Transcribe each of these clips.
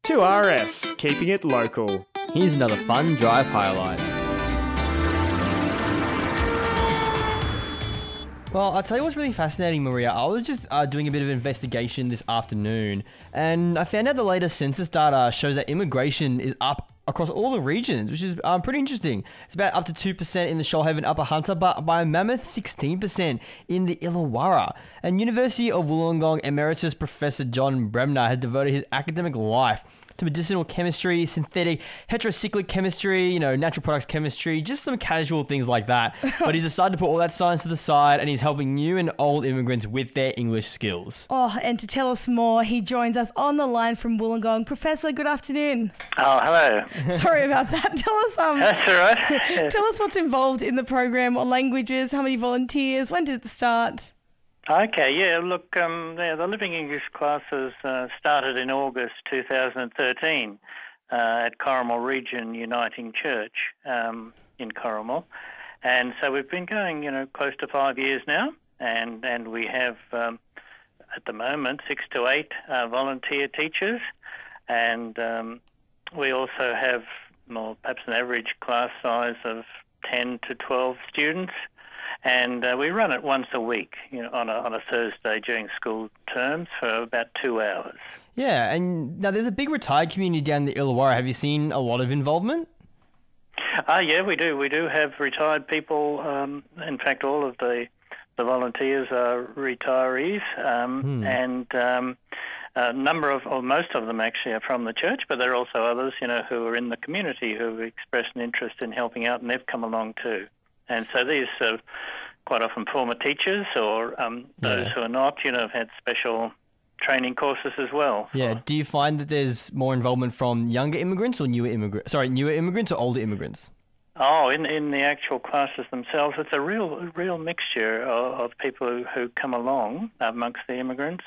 2RS, keeping it local. Here's another fun drive highlight. Well, I'll tell you what's really fascinating, Maria. I was just doing a bit of investigation this afternoon, and I found out the latest census data shows that immigration is up across all the regions, which is pretty interesting. It's about up to 2% in the Shoalhaven Upper Hunter, but by a mammoth 16% in the Illawarra. And University of Wollongong Emeritus Professor John Bremner has devoted his academic life to medicinal chemistry, synthetic, heterocyclic chemistry, natural products chemistry, just some casual things like that. But he's decided to put all that science to the side, and he's helping new and old immigrants with their English skills. Oh, and to tell us more, he joins us on the line from Wollongong. Professor, good afternoon. Oh, hello. Sorry about that. Tell us That's all right. Tell us what's involved in the program, what languages, how many volunteers, when did it start? Okay, yeah, look, the Living English classes started in August 2013 at Corrimal Region Uniting Church in Corrimal. And so we've been going, close to 5 years now, and we have, at the moment, 6 to 8 volunteer teachers, and we also have, perhaps an average class size of 10 to 12 students. And we run it once a week, on a Thursday during school terms for about 2 hours. Yeah, and now there's a big retired community down in the Illawarra. Have you seen a lot of involvement? Yeah, we do. We do have retired people. In fact, all of the volunteers are retirees, and a number of, or most of them actually, are from the church, but there are also others, who are in the community who have expressed an interest in helping out, and they've come along too. And so these are quite often former teachers or those who are not, have had special training courses as well. Yeah. Do you find that there's more involvement from younger immigrants or newer immigrants? Sorry, newer immigrants or older immigrants? Oh, in the actual classes themselves, it's a real mixture of people who come along amongst the immigrants.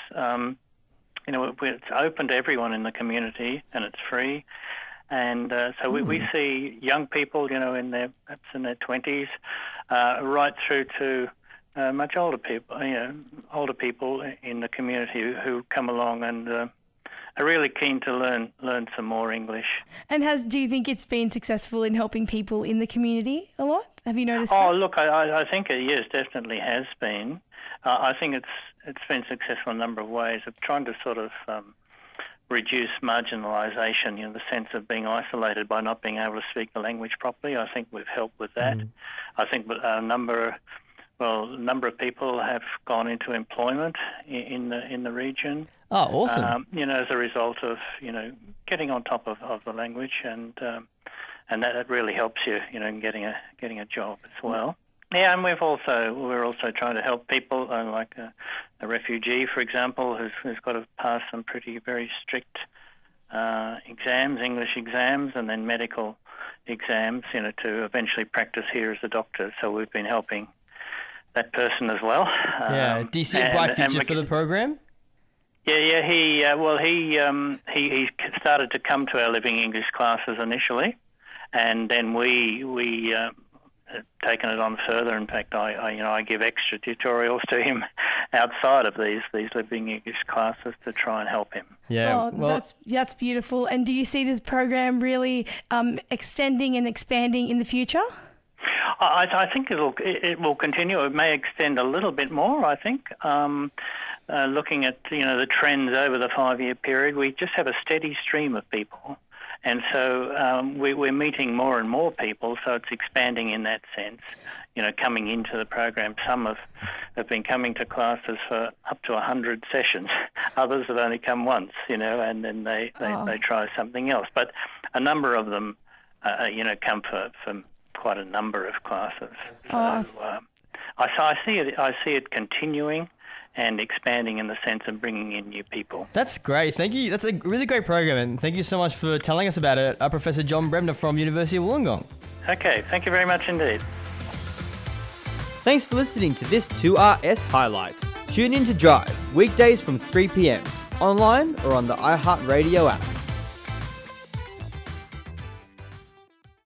It's open to everyone in the community, and it's free. And so we see young people, perhaps in their 20s, right through to much older people, older people in the community who come along and are really keen to learn some more English. And do you think it's been successful in helping people in the community a lot? Have you noticed that? Oh, look, I think yes, definitely has been. I think it's been successful in a number of ways of trying to sort of reduce marginalisation, the sense of being isolated by not being able to speak the language properly. I think we've helped with that. I think a number of people have gone into employment in the region. Oh, awesome! As a result of getting on top of the language, and that really helps you, in getting a job as well. Yeah, and we're also trying to help people like a refugee, for example, who's got to pass some very strict exams, English exams, and then medical exams, to eventually practice here as a doctor. So we've been helping that person as well. Yeah. Do you see a bright future for the program? Yeah. He started to come to our Living English classes initially, and then we taken it on further. In fact, I give extra tutorials to him outside of these Living English classes to try and help him. Yeah, that's beautiful. And do you see this program really extending and expanding in the future? I think it will continue. It may extend a little bit more, I think. Looking at the trends over the 5-year period, we just have a steady stream of people. And so we're meeting more and more people, so it's expanding in that sense, coming into the program. Some have been coming to classes for up to 100 sessions. Others have only come once, and then they try something else. But a number of them, come for quite a number of classes. So I see it continuing and expanding in the sense of bringing in new people. That's great. Thank you. That's a really great program, and thank you so much for telling us about it, Professor John Bremner from University of Wollongong. Okay, thank you very much indeed. Thanks for listening to this 2RS highlight. Tune in to Drive, weekdays from 3 p.m, online or on the iHeartRadio app.